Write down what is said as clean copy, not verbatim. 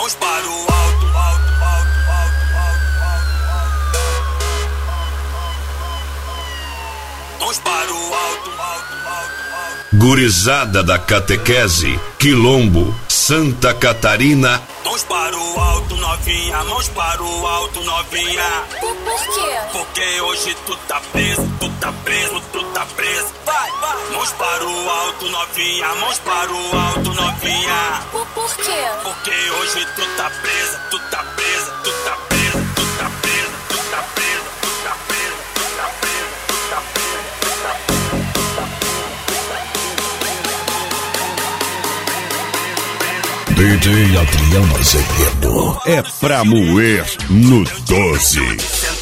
Mãos para o alto, alto, alto, alto, alto, alto. Mãos para o alto, alto, alto, alto. Gurizada da catequese, Quilombo, Santa Catarina. Mãos para o alto, novinha, mãos para o alto, novinha. Por quê? Porque hoje tu tá preso, tu tá preso, tu tá preso. Vai, vai. Mãos para o alto, novinha, mãos para o alto, novinha. Por quê? Porque hoje tu tá presa, tu tá presa, tu tá presa, tu tá presa, tu tá presa, tu tá presa, tu tá presa, tu tá presa, tu tá presa. DJ Adriano Azevedo é pra moer no 12.